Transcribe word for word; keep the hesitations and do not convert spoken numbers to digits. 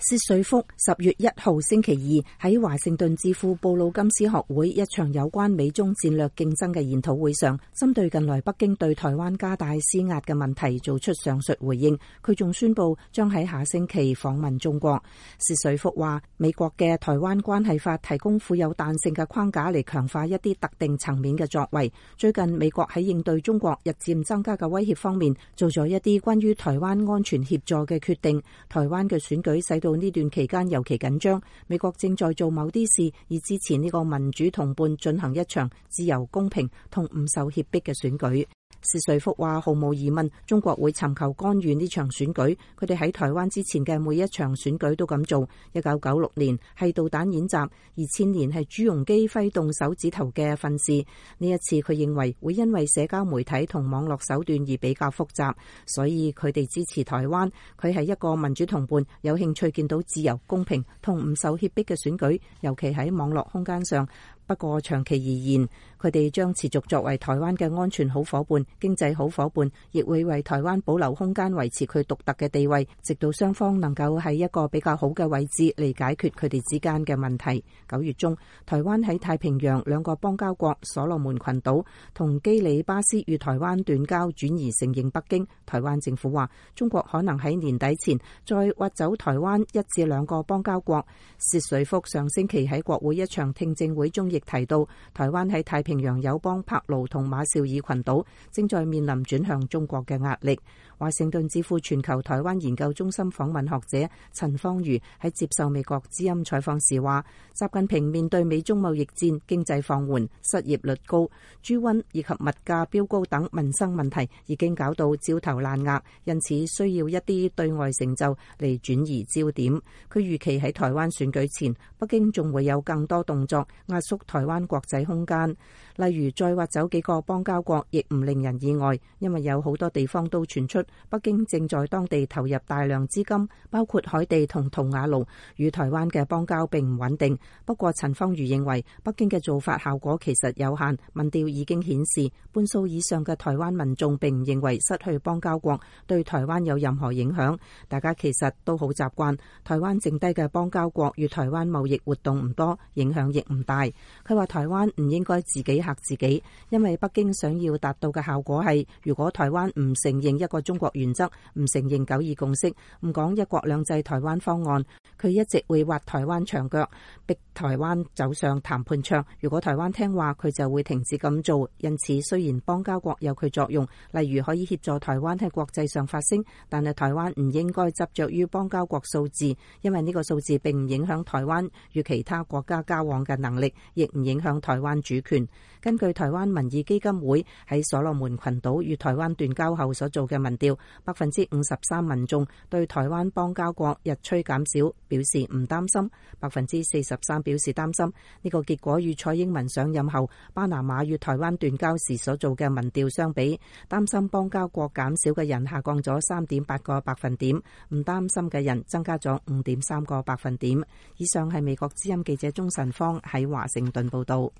薛瑞福十月一號星期二喺華盛頓智庫布魯金斯學會一場有關美中戰略競爭嘅研討會上，針對近來北京對台灣加大施壓嘅問題做出上述回應。佢仲宣布將喺下星期訪問中國。薛瑞福話，美國嘅台灣關係法提供富有彈性嘅框架嚟強化一啲特定層面嘅作為。最近美國喺應對中國日漸增加嘅威脅方面做咗一啲關於台灣安全協助嘅決定。台灣嘅選舉使到呢段期間尤其緊張，美國正在做某啲事以支持呢個民主同伴進行一場自由、公平同唔受脅迫嘅選舉。薛瑞福話，毫無疑問，中國會尋求干預呢場選舉。佢哋喺台灣之前嘅每一場選舉都咁做。一九九六年係導彈演習，二千年係朱鎔基揮動手指頭嘅訓示。呢一次佢認為會因為社交媒體同網絡手段而比較複雜，所以佢哋支持台灣。佢係一個民主同伴，有興趣見到自由、公平同唔受脅迫嘅選舉，尤其喺網絡空間上。不過長期而言，佢哋將持續作為台灣嘅安全好夥伴、經濟好夥伴，亦會為台灣保留空間，維持佢獨特嘅地位，直到雙方能夠喺一個比較好嘅位置嚟解決佢哋之間嘅問題。九月中，台灣喺太平洋兩個邦交國所羅門群島同基里巴斯與台灣斷交，轉移承認北京。台灣政府話，中國可能喺年底前再挖走台灣一至兩個邦交國。薛瑞福上星期喺國會一場聽證會中亦提到，台灣喺太平洋友邦帕勞同馬紹爾群島正在面臨轉向中國嘅壓力。華盛頓智庫全球台灣研究中心訪問學者陳方瑜喺接受美國之音採訪時話，習近平面對美中貿易戰、經濟放緩、失業率高、豬瘟以及物價飆高等民生問題，已經搞到焦頭爛額，因此需要一啲對外成就嚟轉移焦點。佢預期喺台灣選舉前，北京仲會有更多動作壓縮台灣國際空間，例如再挖走幾個邦交國，亦唔令人意外，因為有好多地方都傳出北京正在當地投入大量資金，包括海地同圖瓦盧，與台灣嘅邦交並唔穩定。不過陳方瑜認為，北京嘅做法效果其實有限，民調已經顯示，半數以上嘅台灣民眾並唔認為失去邦交國對台灣有任何影響。大家其實都好習慣台灣剩低嘅邦交國與台灣貿易活動唔多，影響亦唔大。佢話台灣唔應該自己嚇自己，因為北京想要達到嘅效果係，如果台灣唔承認一個中國原則，唔承認九二共識，唔講一國兩制台灣方案，佢一直會挖台灣牆腳，逼台灣走上談判桌。如果台灣聽話，佢就會停止咁做。因此，雖然邦交國有佢作用，例如可以協助台灣喺國際上發聲，但係台灣唔應該執着於邦交國數字，因為呢個數字並唔影響台灣與其他國家交往嘅能力，亦唔影響台灣主權。根據台灣民意基金會喺所羅門群島與台灣斷交後所做嘅民調，百分之五十三民眾對台灣邦交國日趨減少表示唔擔心，百分之四十三表示擔心。呢個結果與蔡英文上任後巴拿馬與台灣斷交時所做嘅民調相比，擔心邦交國減少嘅人下降咗三點八個百分點，唔擔心嘅人增加咗五點三個百分點。以上係美國之音記者鍾晨芳喺華盛頓報道。